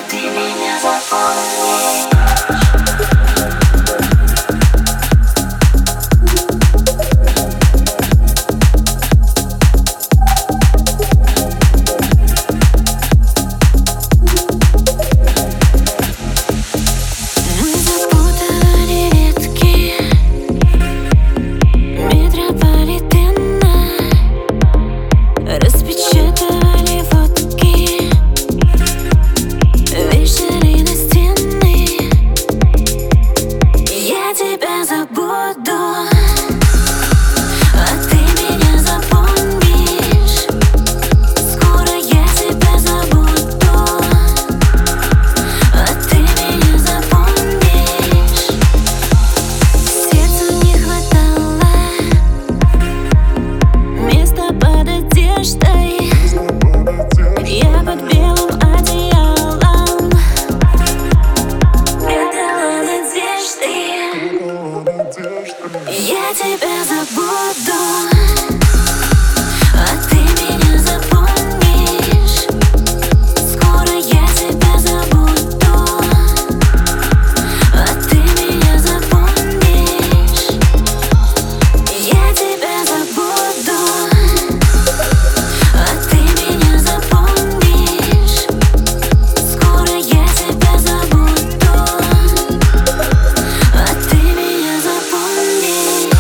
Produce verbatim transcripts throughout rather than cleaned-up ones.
ты меня запомнишь. Я тебя забуду, а ты меня запомнишь. Скоро я тебя забуду, а ты меня запомнишь. Я тебя забуду, а ты меня запомнишь. Скоро я тебя забуду, а ты меня запомнишь.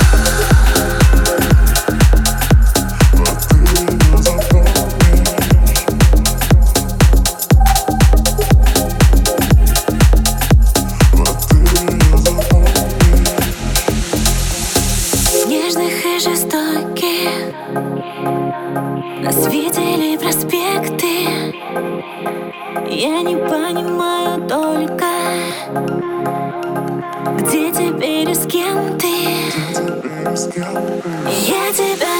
Нежных и жестоких нас видели проспекты. Я не понимаю только, где теперь и с кем ты. Я тебя